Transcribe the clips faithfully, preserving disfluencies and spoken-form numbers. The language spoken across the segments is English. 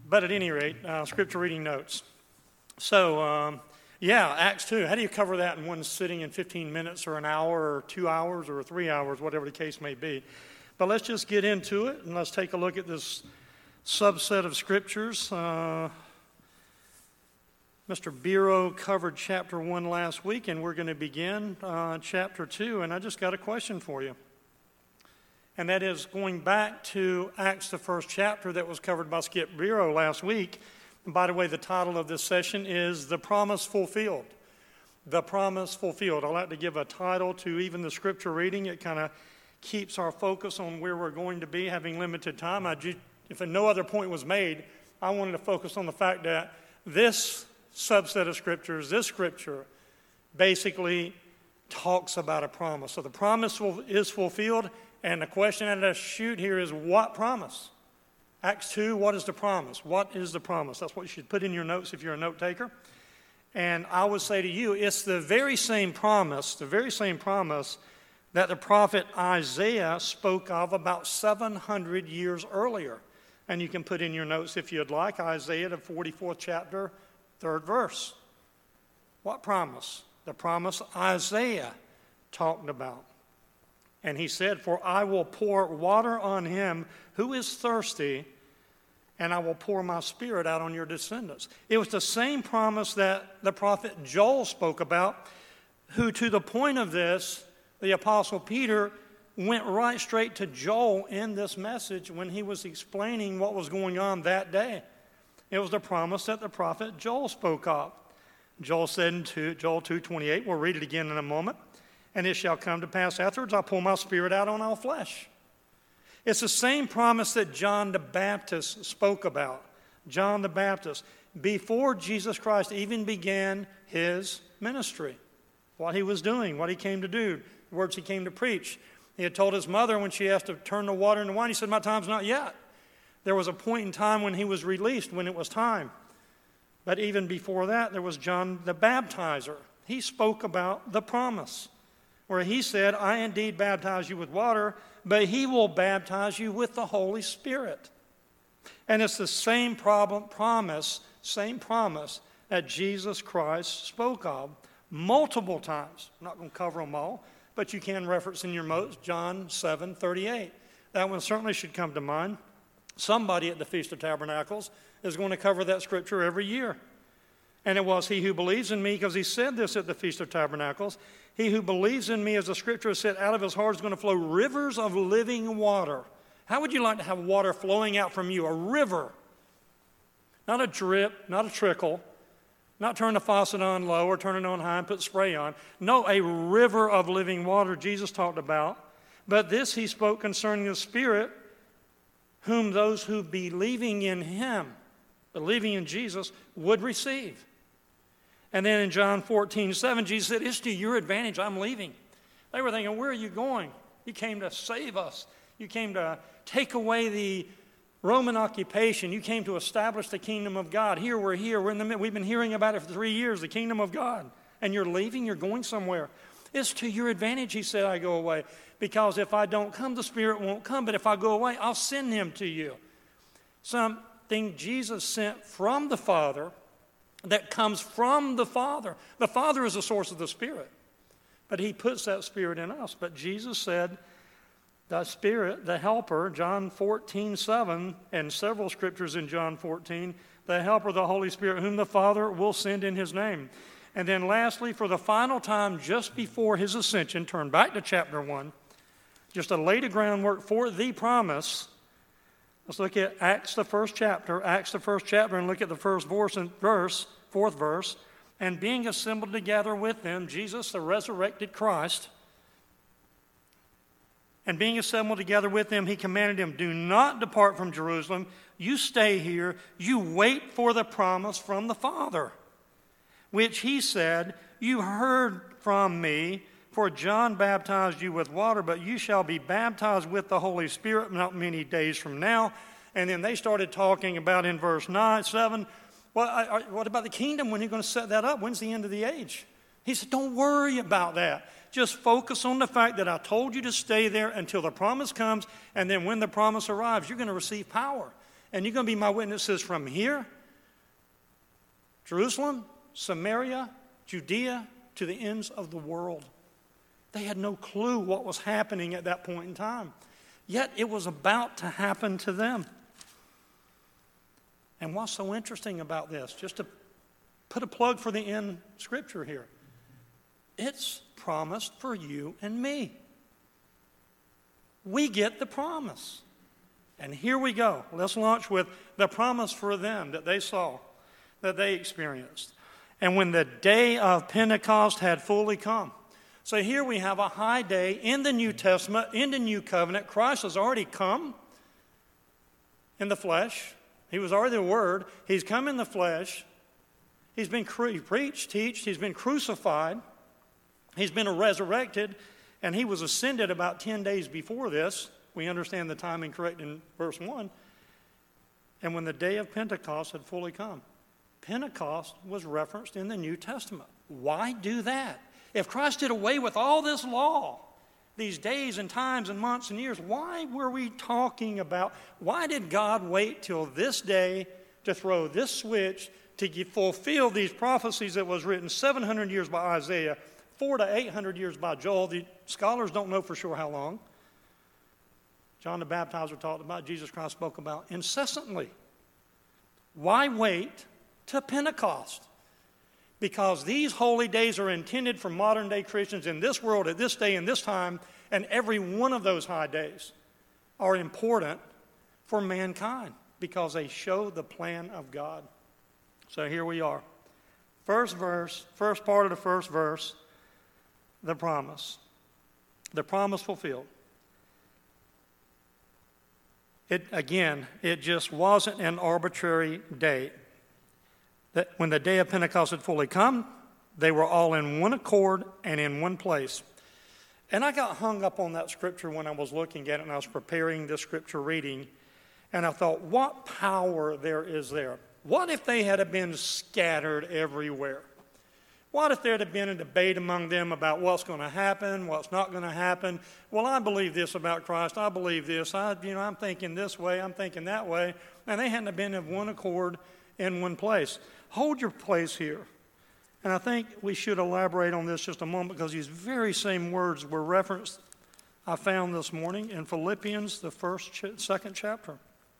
But at any rate, uh, scripture reading notes. So, um, yeah, Acts two. How do you cover that in one sitting in fifteen minutes or an hour or two hours or three hours, whatever the case may be? But let's just get into it and let's take a look at this subset of scriptures. Uh, Mister Biro covered chapter one last week, and we're going to begin uh, chapter two. And I just got a question for you. And that is going back to Acts, the first chapter that was covered by Skip Biro last week. And by the way, the title of this session is The Promise Fulfilled. The Promise Fulfilled. I like to give a title to even the scripture reading. It kind of keeps our focus on where we're going to be, having limited time. I just, if no other point was made, I wanted to focus on the fact that this subset of scriptures, this scripture, basically talks about a promise. So the promise is fulfilled. And the question that I shoot here is, what promise? Acts two, what is the promise? What is the promise? That's what you should put in your notes if you're a note taker. And I would say to you, it's the very same promise, the very same promise that the prophet Isaiah spoke of about seven hundred years earlier. And you can put in your notes if you'd like, Isaiah, the forty-fourth chapter, third verse. What promise? The promise Isaiah talked about. And he said, for I will pour water on him who is thirsty, and I will pour my spirit out on your descendants. It was the same promise that the prophet Joel spoke about, who to the point of this, the apostle Peter went right straight to Joel in this message when he was explaining what was going on that day. It was the promise that the prophet Joel spoke of. Joel said in Joel two twenty-eight, we'll read it again in a moment. And it shall come to pass afterwards, I'll pour my spirit out on all flesh. It's the same promise that John the Baptist spoke about. John the Baptist, before Jesus Christ even began his ministry, what he was doing, what he came to do, the words he came to preach. He had told his mother when she asked to turn the water into wine, he said, my time's not yet. There was a point in time when he was released, when it was time. But even before that, there was John the Baptizer. He spoke about the promise, where he said, I indeed baptize you with water, but he will baptize you with the Holy Spirit. And it's the same problem, promise, same promise that Jesus Christ spoke of multiple times. I'm not going to cover them all, but you can reference in your notes John seven thirty-eight. That one certainly should come to mind. Somebody at the Feast of Tabernacles is going to cover that scripture every year. And it was he who believes in me, because he said this at the Feast of Tabernacles, he who believes in me, as the scripture has said, out of his heart is going to flow rivers of living water. How would you like to have water flowing out from you? A river. Not a drip, not a trickle, not turn the faucet on low or turn it on high and put spray on. No, a river of living water Jesus talked about. But this he spoke concerning the Spirit, whom those who believing in him, believing in Jesus, would receive. And then in John fourteen seven, Jesus said, it's to your advantage I'm leaving. They were thinking, where are you going? You came to save us. You came to take away the Roman occupation. You came to establish the kingdom of God. Here we're here. We're in the middle. We've been hearing about it for three years, the kingdom of God. And you're leaving, you're going somewhere. It's to your advantage, he said, I go away. Because if I don't come, the Spirit won't come. But if I go away, I'll send him to you. Something Jesus sent from the Father that comes from the Father. The Father is the source of the Spirit. But he puts that Spirit in us. But Jesus said, the Spirit, the Helper, John fourteen seven, and several scriptures in John fourteen, the Helper, the Holy Spirit, whom the Father will send in his name. And then lastly, for the final time, just before his ascension, turn back to chapter one, just to lay the groundwork for the promise. Let's look at Acts, the first chapter, Acts, the first chapter, and look at the first verse, and verse, fourth verse. And being assembled together with them, Jesus, the resurrected Christ, and being assembled together with them, he commanded them, do not depart from Jerusalem. You stay here. You wait for the promise from the Father, which he said, you heard from me, for John baptized you with water, but you shall be baptized with the Holy Spirit not many days from now. And then they started talking about in verse nine, seven, well, I, I, what about the kingdom? When are you going to set that up? When's the end of the age? He said, don't worry about that. Just focus on the fact that I told you to stay there until the promise comes, and then when the promise arrives, you're going to receive power. And you're going to be my witnesses from here, Jerusalem, Samaria, Judea, to the ends of the world. They had no clue what was happening at that point in time. Yet it was about to happen to them. And what's so interesting about this, just to put a plug for the end scripture here, it's promised for you and me. We get the promise. And here we go. Let's launch with the promise for them that they saw, that they experienced. And when the day of Pentecost had fully come. So here we have a high day in the New Testament, in the New Covenant. Christ has already come in the flesh. He was already the Word. He's come in the flesh. He's been cru- preached, teached. He's been crucified. He's been resurrected. And he was ascended about ten days before this. We understand the timing correct in verse one. And when the day of Pentecost had fully come. Pentecost was referenced in the New Testament. Why do that? If Christ did away with all this law, these days and times and months and years, why were we talking about, why did God wait till this day to throw this switch to fulfill these prophecies that was written seven hundred years by Isaiah, four to eight hundred years by Joel? The scholars don't know for sure how long. John the Baptizer talked about, Jesus Christ spoke about incessantly. Why wait to Pentecost? Because these holy days are intended for modern day Christians in this world at this day and this time, and every one of those high days are important for mankind because they show the plan of God. So here we are. First verse, first part of the first verse, the promise. The promise fulfilled. It, again, it just wasn't an arbitrary date. That when the day of Pentecost had fully come, they were all in one accord and in one place. And I got hung up on that scripture when I was looking at it and I was preparing this scripture reading. And I thought, what power there is there? What if they had been scattered everywhere? What if there had been a debate among them about what's going to happen, what's not going to happen? Well, I believe this about Christ. I believe this. I, you know, I'm thinking this way. I'm thinking that way. And they hadn't been in one accord in one place. Hold your place here. And I think we should elaborate on this just a moment because these very same words were referenced, I found this morning, in Philippians, the first, ch- second chapter.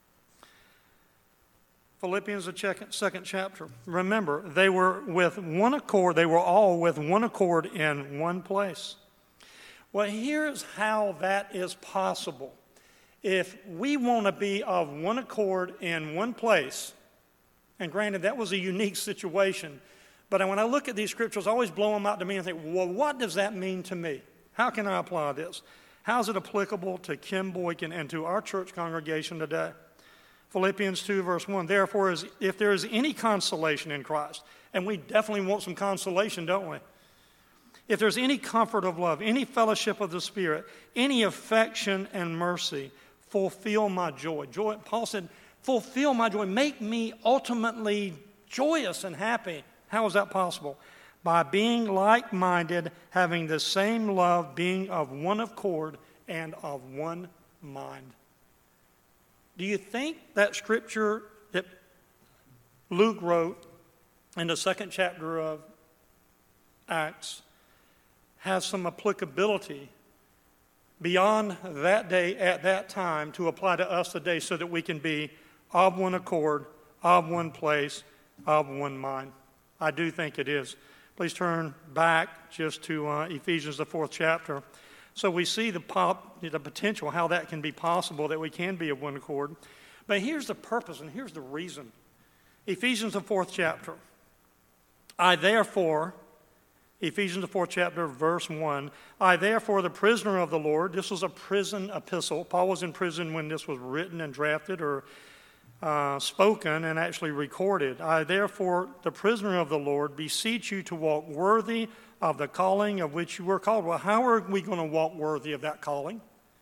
Philippians, the second chapter. Remember, they were with one accord. They were all with one accord in one place. Well, here's how that is possible. If we want to be of one accord in one place, and granted, that was a unique situation. But when I look at these scriptures, I always blow them out to me and think, well, what does that mean to me? How can I apply this? How is it applicable to Kim Boykin and to our church congregation today? Philippians two, verse one, therefore, if there is any consolation in Christ, and we definitely want some consolation, don't we? If there's any comfort of love, any fellowship of the Spirit, any affection and mercy, fulfill my joy. Joy. Paul said, fulfill my joy. Make me ultimately joyous and happy. How is that possible? By being like-minded, having the same love, being of one accord and of one mind. Do you think that scripture that Luke wrote in the second chapter of Acts has some applicability beyond that day at that time to apply to us today so that we can be of one accord, of one place, of one mind? I do think it is. Please turn back just to uh, Ephesians, the fourth chapter. So we see the, pop, the potential, how that can be possible, that we can be of one accord. But here's the purpose and here's the reason. Ephesians, the fourth chapter. I therefore, Ephesians, the fourth chapter, verse one, I therefore, the prisoner of the Lord, this was a prison epistle. Paul was in prison when this was written and drafted or uh, spoken and actually recorded. I therefore, the prisoner of the Lord, beseech you to walk worthy of the calling of which you were called. Well, how are we going to walk worthy of that calling?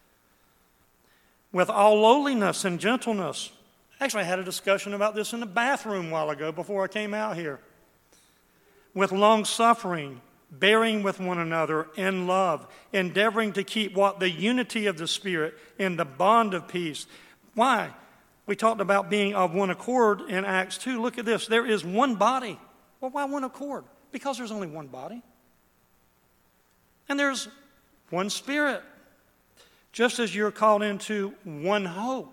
With all lowliness and gentleness. Actually, I had a discussion about this in the bathroom a while ago before I came out here. With long suffering, bearing with one another in love, endeavoring to keep what? The unity of the Spirit in the bond of peace. Why? We talked about being of one accord in Acts two. Look at this. There is one body. Well, why one accord? Because there's only one body. And there's one Spirit. Just as you're called into one hope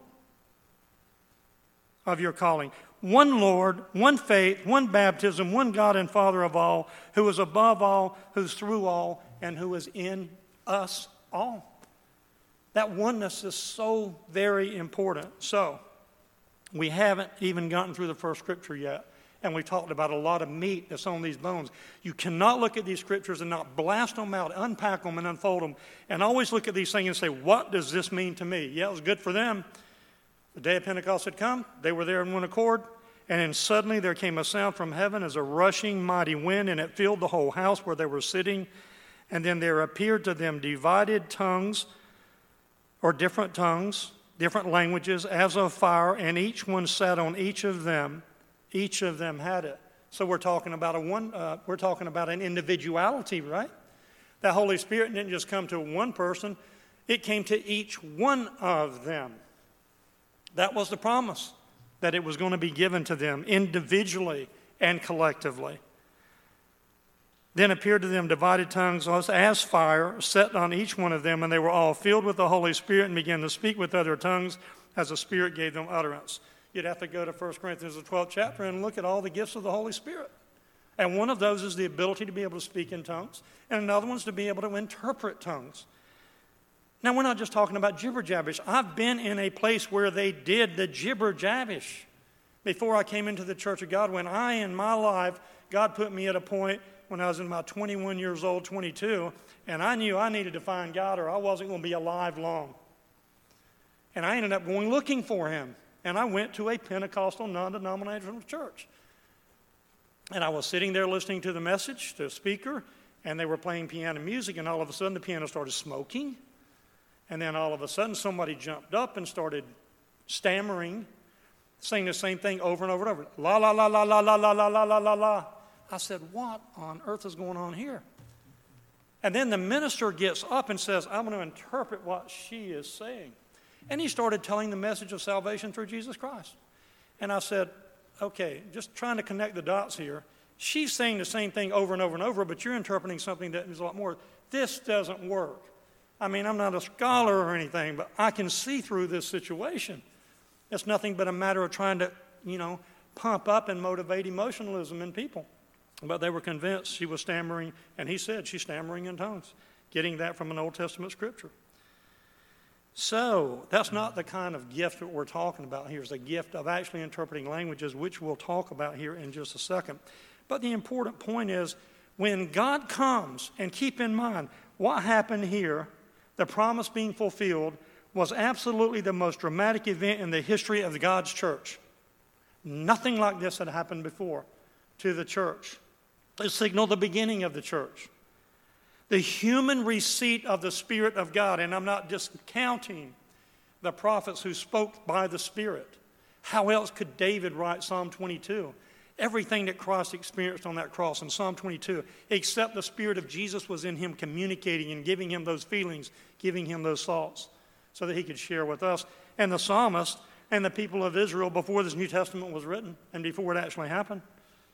of your calling. One Lord, one faith, one baptism, one God and Father of all, who is above all, who's through all, and who is in us all. That oneness is so very important. So, we haven't even gotten through the first scripture yet. And we talked about a lot of meat that's on these bones. You cannot look at these scriptures and not blast them out, unpack them and unfold them, and always look at these things and say, what does this mean to me? Yeah, it was good for them. The day of Pentecost had come. They were there in one accord. And then suddenly there came a sound from heaven as a rushing mighty wind, and it filled the whole house where they were sitting. And then there appeared to them divided tongues, or different tongues, different languages, as of fire, and each one sat on each of them. Each of them had it. So we're talking about a one. Uh, we're talking about an individuality, right? The Holy Spirit didn't just come to one person; it came to each one of them. That was the promise, that it was going to be given to them individually and collectively. Then appeared to them divided tongues as fire, set on each one of them, and they were all filled with the Holy Spirit and began to speak with other tongues as the Spirit gave them utterance. You'd have to go to First Corinthians, the twelfth chapter, and look at all the gifts of the Holy Spirit. And one of those is the ability to be able to speak in tongues, and another one's to be able to interpret tongues. Now, we're not just talking about jibber-jabbish. I've been in a place where they did the jibber-jabbish before I came into the Church of God. When I, in my life, God put me at a point when I was in about twenty-one years old, twenty-two, and I knew I needed to find God or I wasn't going to be alive long. And I ended up going looking for Him. And I went to a Pentecostal, non-denominational church. And I was sitting there listening to the message, to the speaker, and they were playing piano music, and all of a sudden the piano started smoking. And then all of a sudden somebody jumped up and started stammering, saying the same thing over and over and over. La, la, la, la, la, la, la, la, la, la, la, la. I said, what on earth is going on here? And then the minister gets up and says, I'm going to interpret what she is saying. And he started telling the message of salvation through Jesus Christ. And I said, okay, just trying to connect the dots here. She's saying the same thing over and over and over, but you're interpreting something that is a lot more. This doesn't work. I mean, I'm not a scholar or anything, but I can see through this situation. It's nothing but a matter of trying to, you know, pump up and motivate emotionalism in people. But they were convinced she was stammering, and he said she's stammering in tongues, getting that from an Old Testament scripture. So that's not the kind of gift that we're talking about here. It's a gift of actually interpreting languages, which we'll talk about here in just a second. But the important point is, when God comes, and keep in mind, what happened here, the promise being fulfilled, was absolutely the most dramatic event in the history of God's church. Nothing like this had happened before to the church. It signaled the beginning of the church. The human receipt of the Spirit of God, and I'm not discounting the prophets who spoke by the Spirit. How else could David write Psalm twenty-two? Everything that Christ experienced on that cross in Psalm twenty-two, except the Spirit of Jesus was in him communicating and giving him those feelings, giving him those thoughts, so that he could share with us. And the psalmist and the people of Israel before this New Testament was written and before it actually happened.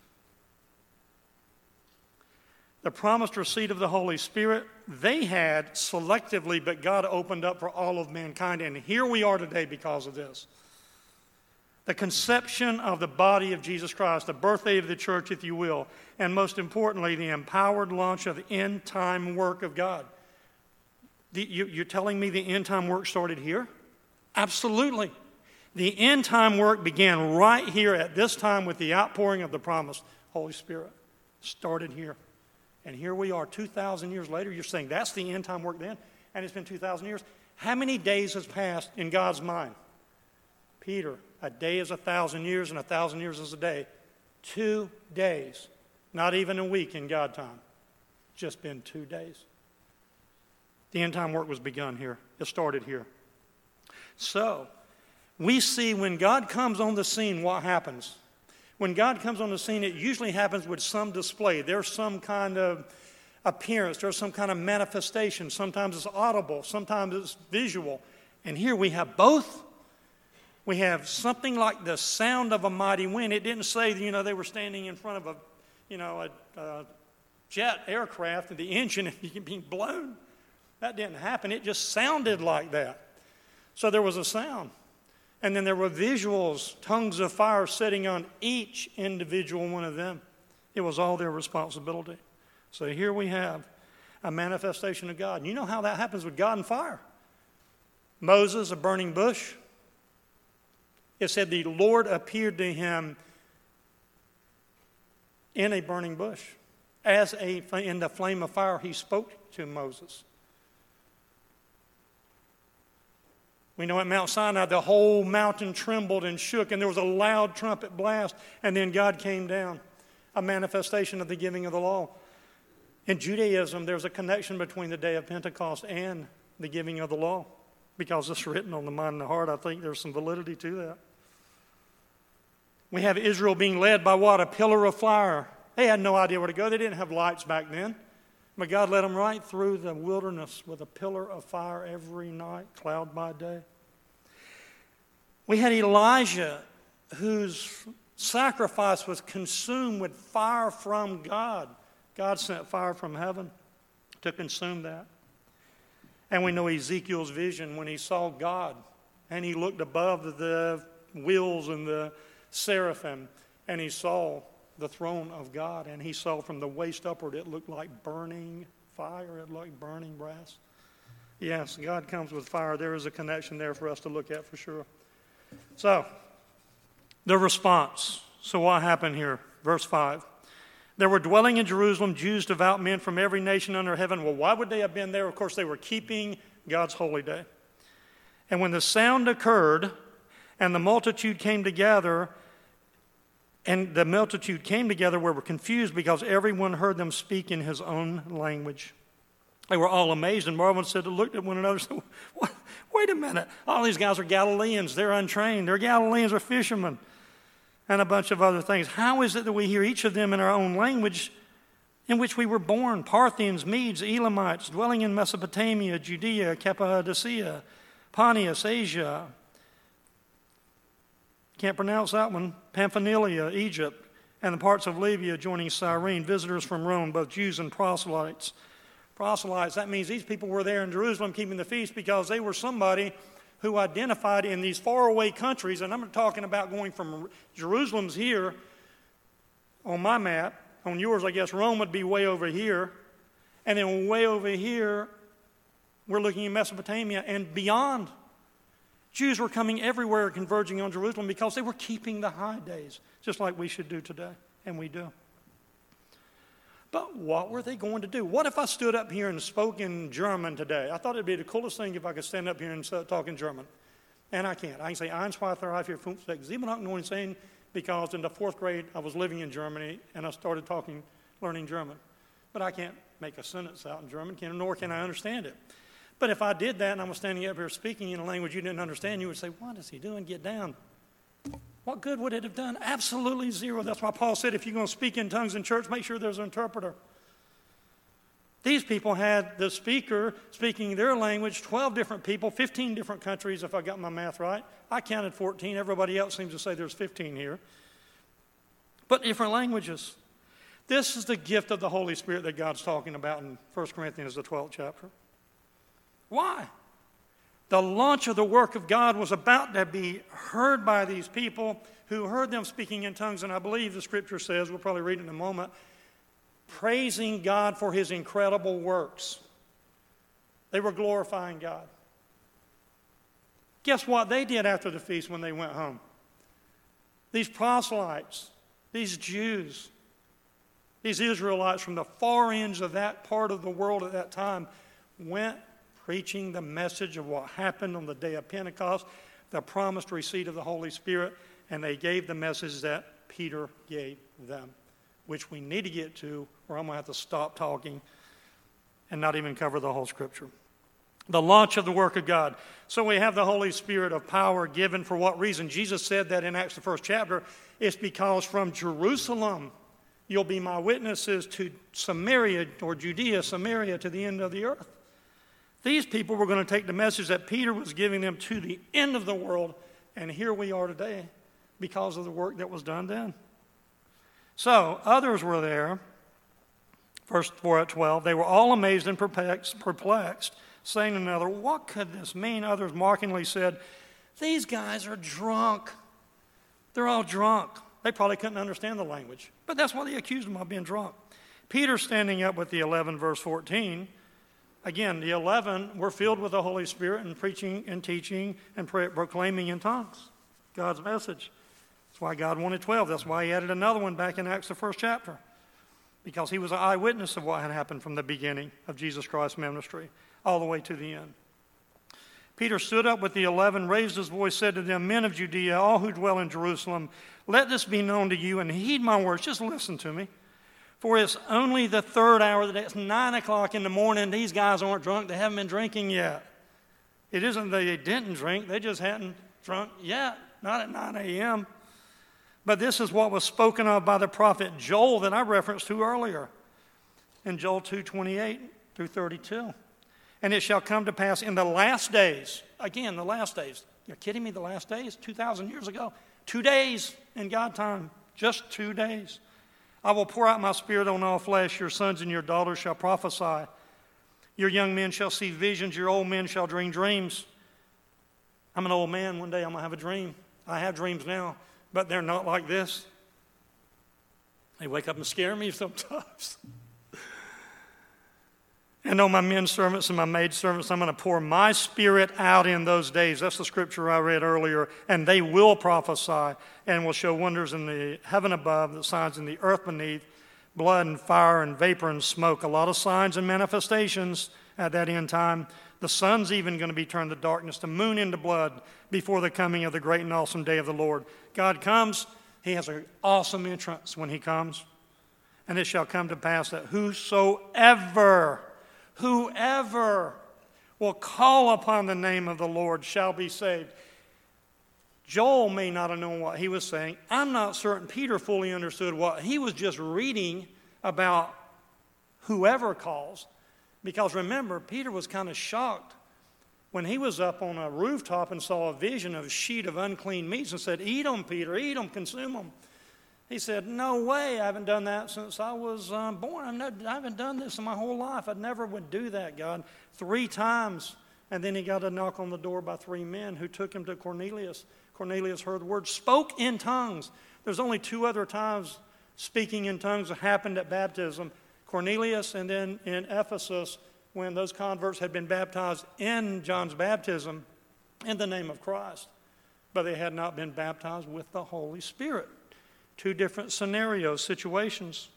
The promised receipt of the Holy Spirit, they had selectively, but God opened up for all of mankind. And here we are today because of this. The conception of the body of Jesus Christ, the birthday of the church, if you will, and most importantly, the empowered launch of the end-time work of God. The, you, you're telling me the end-time work started here? Absolutely. The end-time work began right here at this time with the outpouring of the promised Holy Spirit. Started here. And here we are two thousand years later. You're saying that's the end time work then? And it's been two thousand years. How many days has passed in God's mind? Peter, a day is a thousand years and a thousand years is a day. Two days. Not even a week in God time. Just been two days. The end time work was begun here. It started here. So, we see when God comes on the scene, what happens? When God comes on the scene, it usually happens with some display. There's some kind of appearance. There's some kind of manifestation. Sometimes it's audible. Sometimes it's visual. And here we have both. We have something like the sound of a mighty wind. It didn't say, you know, they were standing in front of a, you know, a, a jet aircraft and the engine being blown. That didn't happen. It just sounded like that. So there was a sound. And then there were visuals, tongues of fire sitting on each individual one of them. It was all their responsibility. So here we have a manifestation of God. You know how that happens with God and fire. Moses, a burning bush. It said the Lord appeared to him in a burning bush. As a, in the flame of fire, he spoke to Moses. We know at Mount Sinai, the whole mountain trembled and shook, and there was a loud trumpet blast, and then God came down, a manifestation of the giving of the law. In Judaism, there's a connection between the day of Pentecost and the giving of the law, because it's written on the mind and the heart. I think there's some validity to that. We have Israel being led by what? A pillar of fire. They had no idea where to go. They didn't have lights back then. But God led them right through the wilderness with a pillar of fire every night, cloud by day. We had Elijah, whose sacrifice was consumed with fire from God. God sent fire from heaven to consume that. And we know Ezekiel's vision when he saw God, and he looked above the wheels and the seraphim, and he saw the throne of God, and he saw from the waist upward, it looked like burning fire. It looked like burning brass. Yes, God comes with fire. There is a connection there for us to look at for sure. So, the response. So what happened here? Verse five. There were dwelling in Jerusalem Jews, devout men from every nation under heaven. Well, why would they have been there? Of course, they were keeping God's holy day. And when the sound occurred, and the multitude came together, And the multitude came together, we were confused because everyone heard them speak in his own language. They were all amazed and marveled and said, looked at one another and said, what? Wait a minute. All these guys are Galileans. They're untrained. They're Galileans or fishermen. And a bunch of other things. How is it that we hear each of them in our own language in which we were born? Parthians, Medes, Elamites, dwelling in Mesopotamia, Judea, Cappadocia, Pontus, Asia. Can't pronounce that one. Pamphylia, Egypt, and the parts of Libya joining Cyrene, visitors from Rome, both Jews and proselytes. Proselytes, that means these people were there in Jerusalem keeping the feast because they were somebody who identified in these faraway countries, and I'm talking about going from Jerusalem's here on my map. On yours, I guess Rome would be way over here. And then way over here, we're looking at Mesopotamia and beyond. Jews were coming everywhere, converging on Jerusalem because they were keeping the high days, just like we should do today, and we do. But what were they going to do? What if I stood up here and spoke in German today? I thought it'd be the coolest thing if I could stand up here and talk in German. And I can't. I can say, eins, zwei, drei, vier, fünf, sechs, sieben, acht, neun, zehn, because in the fourth grade I was living in Germany and I started talking, learning German. But I can't make a sentence out in German, nor can I understand it. But if I did that and I was standing up here speaking in a language you didn't understand, you would say, what is he doing? Get down. What good would it have done? Absolutely zero. That's why Paul said if you're going to speak in tongues in church, make sure there's an interpreter. These people had the speaker speaking their language, twelve different people, fifteen different countries, if I got my math right. I counted fourteen. Everybody else seems to say there's fifteen here. But different languages. This is the gift of the Holy Spirit that God's talking about in First Corinthians, the twelfth chapter. Why? The launch of the work of God was about to be heard by these people who heard them speaking in tongues, and I believe the scripture says, we'll probably read it in a moment, praising God for his incredible works. They were glorifying God. Guess what they did after the feast when they went home? These proselytes, these Jews, these Israelites from the far ends of that part of the world at that time went preaching the message of what happened on the day of Pentecost, the promised receipt of the Holy Spirit, and they gave the message that Peter gave them, which we need to get to, or I'm going to have to stop talking and not even cover the whole scripture. The launch of the work of God. So we have the Holy Spirit of power given for what reason? Jesus said that in Acts the first chapter. It's because from Jerusalem you'll be my witnesses to Samaria, or Judea, Samaria, to the end of the earth. These people were going to take the message that Peter was giving them to the end of the world And here we are today because of the work that was done then. So, others were there. Verse four at twelve, they were all amazed and perplexed, perplexed, saying to another, what could this mean? Others mockingly said, these guys are drunk. They're all drunk. They probably couldn't understand the language, but that's why they accused them of being drunk. Peter standing up with the eleven, verse fourteen. Again, the eleven were filled with the Holy Spirit and preaching and teaching and proclaiming in tongues God's message. That's why God wanted twelve. That's why he added another one back in Acts, the first chapter, because he was an eyewitness of what had happened from the beginning of Jesus Christ's ministry all the way to the end. Peter stood up with the eleven, raised his voice, said to them, men of Judea, all who dwell in Jerusalem, let this be known to you and heed my words. Just listen to me. For it's only the third hour of the day. It's nine o'clock in the morning. These guys aren't drunk. They haven't been drinking yet. It isn't that they didn't drink. They just hadn't drunk yet. Not at nine a.m. But this is what was spoken of by the prophet Joel that I referenced to earlier in Joel two twenty-eight through thirty-two. And it shall come to pass in the last days. Again, the last days. You're kidding me? The last days? two thousand years ago. Two days in God time. Just two days. I will pour out my spirit on all flesh. Your sons and your daughters shall prophesy. Your young men shall see visions. Your old men shall dream dreams. I'm an old man. One day I'm going to have a dream. I have dreams now, but they're not like this. They wake up and scare me sometimes. And on my men servants and my maid servants, I'm going to pour my spirit out in those days. That's the scripture I read earlier. And they will prophesy and will show wonders in the heaven above, the signs in the earth beneath, blood and fire and vapor and smoke. A lot of signs and manifestations at that end time. The sun's even going to be turned to darkness, the moon into blood before the coming of the great and awesome day of the Lord. God comes. He has an awesome entrance when he comes. And it shall come to pass that whosoever... Whoever will call upon the name of the Lord shall be saved. Joel may not have known what he was saying. I'm not certain Peter fully understood what he was just reading about whoever calls. Because remember, Peter was kind of shocked when he was up on a rooftop and saw a vision of a sheet of unclean meats and said, eat them, Peter, eat them, consume them. He said, no way, I haven't done that since I was um, born. I've never, I haven't done this in my whole life. I never would do that, God. Three times, and then he got a knock on the door by three men who took him to Cornelius. Cornelius heard the word, spoke in tongues. There's only two other times speaking in tongues that happened at baptism. Cornelius and then in Ephesus when those converts had been baptized in John's baptism in the name of Christ. But they had not been baptized with the Holy Spirit. Two different scenarios, situations.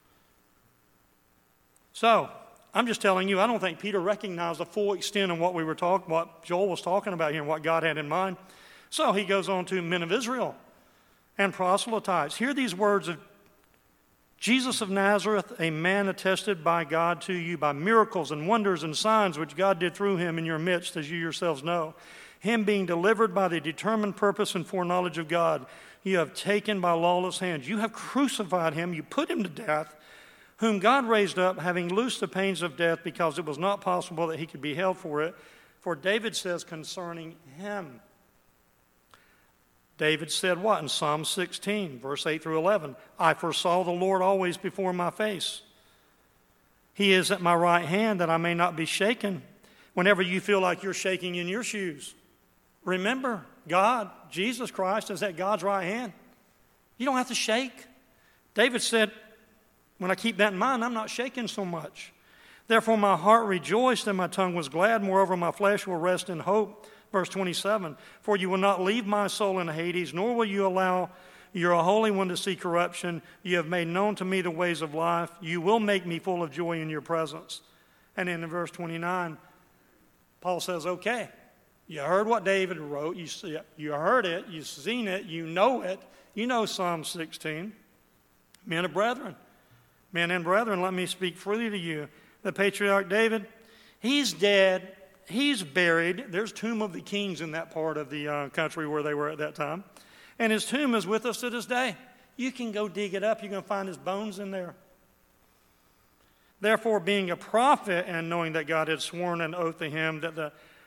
So, I'm just telling you, I don't think Peter recognized the full extent of what we were talking, what Joel was talking about here and what God had in mind. So he goes on to men of Israel and proselytes. Hear these words of Jesus of Nazareth, a man attested by God to you by miracles and wonders and signs which God did through him in your midst, as you yourselves know. Him being delivered by the determined purpose and foreknowledge of God, you have taken by lawless hands. You have crucified him, you put him to death, whom God raised up, having loosed the pains of death, because it was not possible that he could be held for it. For David says concerning him. David said what in Psalm sixteen, verse eight through eleven? I foresaw the Lord always before my face. He is at my right hand that I may not be shaken. Whenever you feel like you're shaking in your shoes, remember, God, Jesus Christ, is at God's right hand. You don't have to shake. David said, when I keep that in mind, I'm not shaking so much. Therefore my heart rejoiced and my tongue was glad. Moreover, my flesh will rest in hope. Verse twenty-seven, for you will not leave my soul in Hades, nor will you allow your Holy One to see corruption. You have made known to me the ways of life. You will make me full of joy in your presence. And then in verse twenty-nine, Paul says, okay, you heard what David wrote. You see, you heard it. You've seen it. You know it. You know Psalm sixteen. Men and brethren, men and brethren, let me speak freely to you. The patriarch David, he's dead. He's buried. There's tomb of the kings in that part of the uh, country where they were at that time. And his tomb is with us to this day. You can go dig it up. You're going to find his bones in there. Therefore, being a prophet and knowing that God had sworn an oath to him that the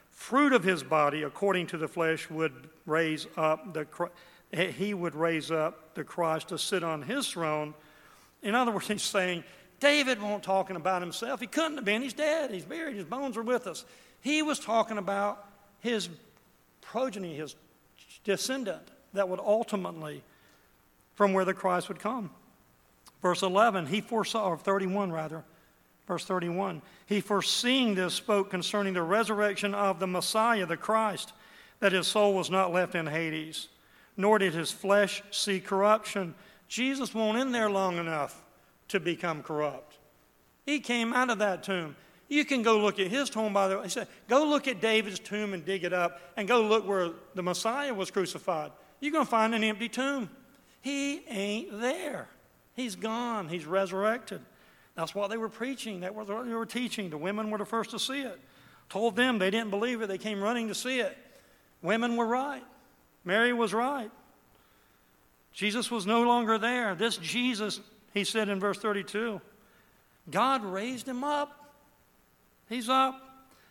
fruit of his body, according to the flesh, would raise up the he would raise up the Christ to sit on his throne. In other words, he's saying, David wasn't talking about himself. He couldn't have been. He's dead. He's buried. His bones are with us. He was talking about his progeny, his descendant that would ultimately, from where the Christ would come. Verse eleven, he foresaw, or thirty-one rather, verse thirty-one, he foreseeing this spoke concerning the resurrection of the Messiah, the Christ, that his soul was not left in Hades, nor did his flesh see corruption. Jesus won't in there long enough to become corrupt. He came out of that tomb. You can go look at his tomb, by the way. He said, go look at David's tomb and dig it up, and go look where the Messiah was crucified. You're going to find an empty tomb. He ain't there. He's gone. He's resurrected. That's what they were preaching. That was what they were teaching. The women were the first to see it. Told them they didn't believe it. They came running to see it. Women were right. Mary was right. Jesus was no longer there. This Jesus, he said in verse thirty-two, God raised him up. He's up.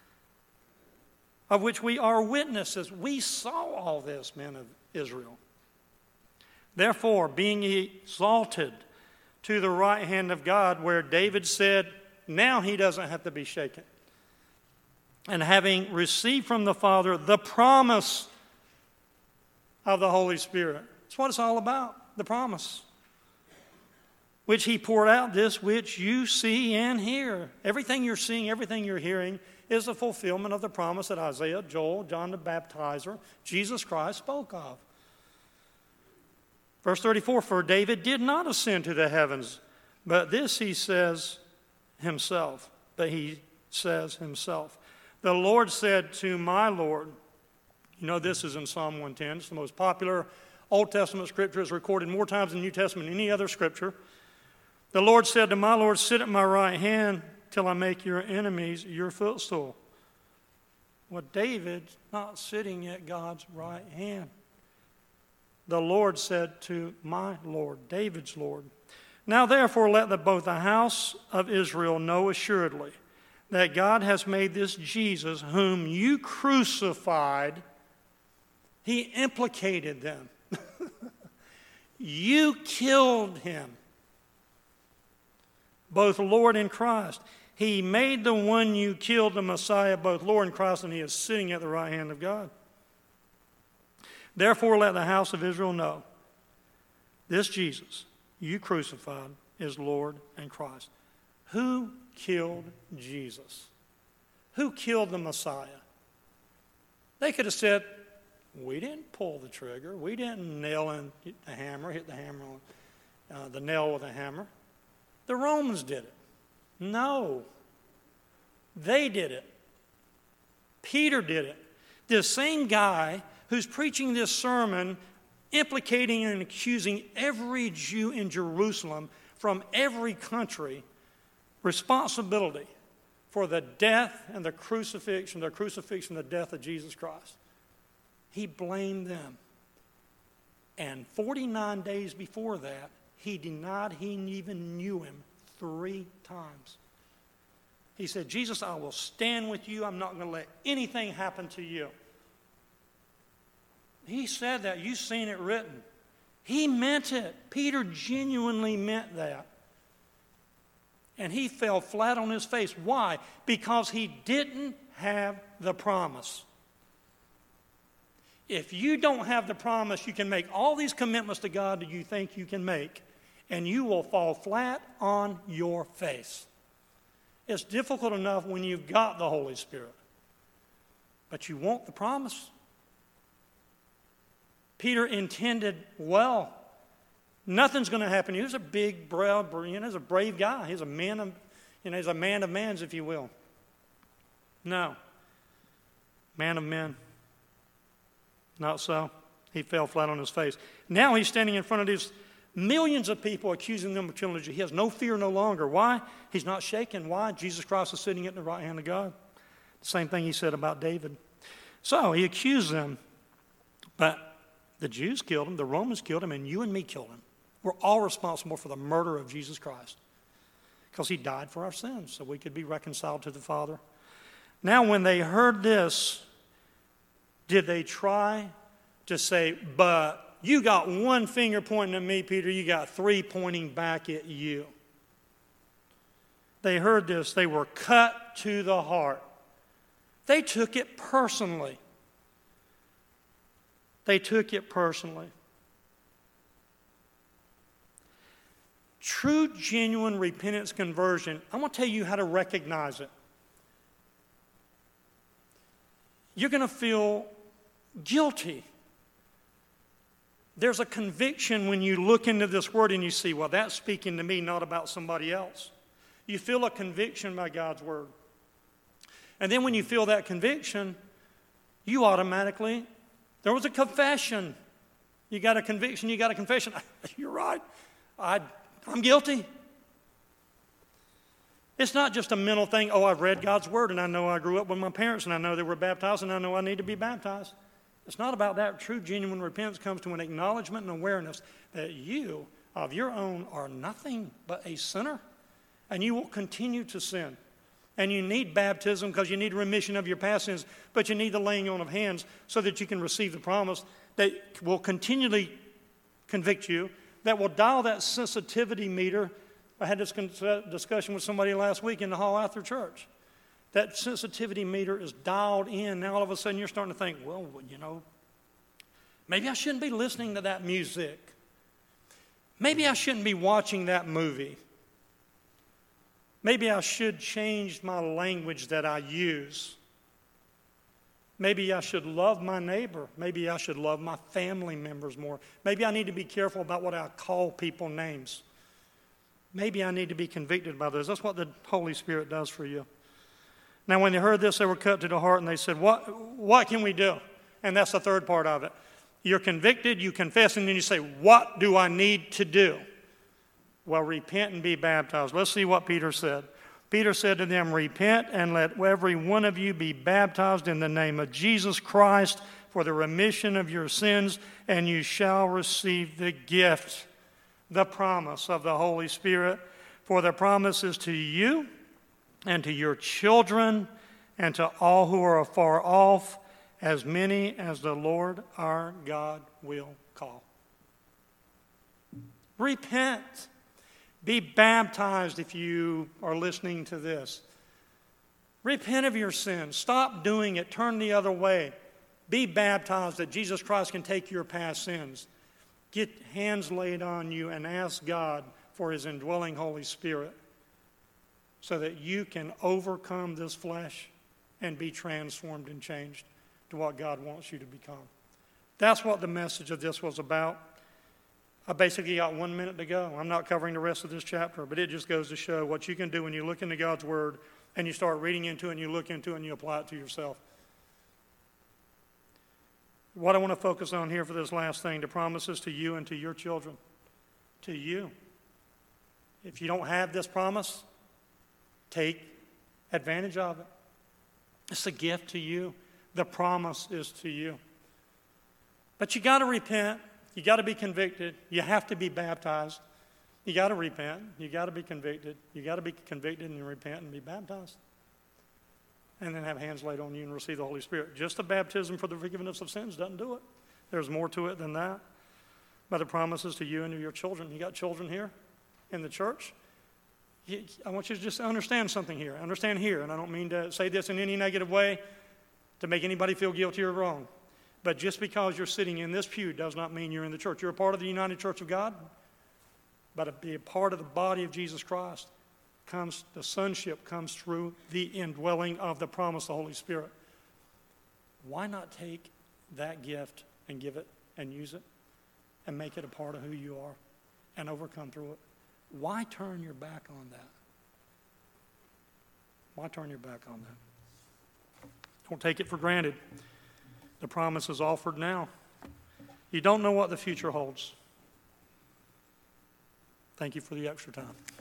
Of which we are witnesses. We saw all this, men of Israel. Therefore, being exalted to the right hand of God, where David said, now he doesn't have to be shaken. And having received from the Father the promise of the Holy Spirit. That's what it's all about, the promise. Which he poured out, this which you see and hear. Everything you're seeing, everything you're hearing is the fulfillment of the promise that Isaiah, Joel, John the Baptizer, Jesus Christ spoke of. Verse thirty-four, for David did not ascend to the heavens, but this he says himself. But he says himself. The Lord said to my Lord, you know this is in Psalm one ten. It's the most popular Old Testament scripture. It's recorded more times in the New Testament than any other scripture. The Lord said to my Lord, sit at my right hand till I make your enemies your footstool. Well, David's not sitting at God's right hand. The Lord said to my Lord, David's Lord, now therefore let the, both the house of Israel know assuredly that God has made this Jesus, whom you crucified, he implicated them. You killed him, both Lord and Christ. He made the one you killed, the Messiah, both Lord and Christ, and he is sitting at the right hand of God. Therefore, let the house of Israel know, this Jesus you crucified is Lord and Christ. Who killed Jesus? Who killed the Messiah? They could have said, we didn't pull the trigger. We didn't nail in the hammer, hit the hammer on uh, the nail with a hammer. The Romans did it. No. They did it. Peter did it. The same guy who's preaching this sermon, implicating and accusing every Jew in Jerusalem from every country, responsibility for the death and the crucifixion, the crucifixion and the death of Jesus Christ. He blamed them. And forty-nine days before that, he denied he even knew him three times. He said, Jesus, I will stand with you. I'm not going to let anything happen to you. He said that. You've seen it written. He meant it. Peter genuinely meant that. And he fell flat on his face. Why? Because he didn't have the promise. If you don't have the promise, you can make all these commitments to God that you think you can make, and you will fall flat on your face. It's difficult enough when you've got the Holy Spirit, but you want the promise. Peter intended well. Nothing's going to happen. He was a big, brave, you know, he's a brave guy. He's a man of, you know, he's a man of mans, if you will. No, man of men. Not so. He fell flat on his face. Now he's standing in front of these millions of people accusing them of killing Jesus. He has no fear no longer. Why? He's not shaken. Why? Jesus Christ is sitting at the right hand of God. The same thing he said about David. So he accused them. But the Jews killed him, the Romans killed him, and you and me killed him. We're all responsible for the murder of Jesus Christ because he died for our sins so we could be reconciled to the Father. Now when they heard this, Did they try to say, but you got one finger pointing at me, Peter, you got three pointing back at you? They heard this. They were cut to the heart. They took it personally. They took it personally. True, genuine repentance conversion, I'm going to tell you how to recognize it. You're going to feel guilty. There's a conviction when you look into this word and you see, well, that's speaking to me, not about somebody else. You feel a conviction by God's word. And then when you feel that conviction, you automatically, there was a confession. You got a conviction, you got a confession. You're right. I, I'm guilty. It's not just a mental thing. Oh, I've read God's word and I know I grew up with my parents and I know they were baptized and I know I need to be baptized. It's not about that. True, genuine repentance comes to an acknowledgement and awareness that you, of your own, are nothing but a sinner. And you will continue to sin. And you need baptism because you need remission of your past sins, but you need the laying on of hands so that you can receive the promise that will continually convict you, that will dial that sensitivity meter. I had this discussion with somebody last week in the hall after church. That sensitivity meter is dialed in. Now all of a sudden you're starting to think, well, you know, maybe I shouldn't be listening to that music. Maybe I shouldn't be watching that movie. Maybe I should change my language that I use. Maybe I should love my neighbor. Maybe I should love my family members more. Maybe I need to be careful about what I call people names. Maybe I need to be convicted by those. That's what the Holy Spirit does for you. Now, when they heard this, they were cut to the heart, and they said, what, what can we do? And that's the third part of it. You're convicted, you confess, and then you say, what do I need to do? Well, repent and be baptized. Let's see what Peter said. Peter said to them, repent and let every one of you be baptized in the name of Jesus Christ for the remission of your sins, and you shall receive the gift, the promise of the Holy Spirit. For the promise is to you and to your children and to all who are afar off, as many as the Lord our God will call. Repent. Be baptized if you are listening to this. Repent of your sins. Stop doing it. Turn the other way. Be baptized that Jesus Christ can take your past sins. Get hands laid on you and ask God for His indwelling Holy Spirit so that you can overcome this flesh and be transformed and changed to what God wants you to become. That's what the message of this was about. I basically got one minute to go. I'm not covering the rest of this chapter, but it just goes to show what you can do when you look into God's Word and you start reading into it and you look into it and you apply it to yourself. What I want to focus on here for this last thing, the promises to you and to your children. To you. If you don't have this promise, take advantage of it. It's a gift to you. The promise is to you. But you got to repent. You got to be convicted. You have to be baptized. You got to repent. You got to be convicted. You got to be convicted and repent and be baptized. And then have hands laid on you and receive the Holy Spirit. Just the baptism for the forgiveness of sins doesn't do it. There's more to it than that. But the promises to you and to your children. You got children here in the church. You, I want you to just understand something here. Understand here. And I don't mean to say this in any negative way to make anybody feel guilty or wrong. But just because you're sitting in this pew does not mean you're in the church. You're a part of the United Church of God, but to be a part of the body of Jesus Christ comes, the sonship comes through the indwelling of the promise of the Holy Spirit. Why not take that gift and give it and use it and make it a part of who you are and overcome through it? Why turn your back on that? Why turn your back on that? Don't take it for granted. The promise is offered now. You don't know what the future holds. Thank you for the extra time.